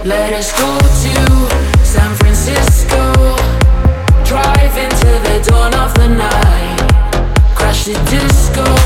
Let us go to San Francisco, drive into the dawn of the night, crash the disco.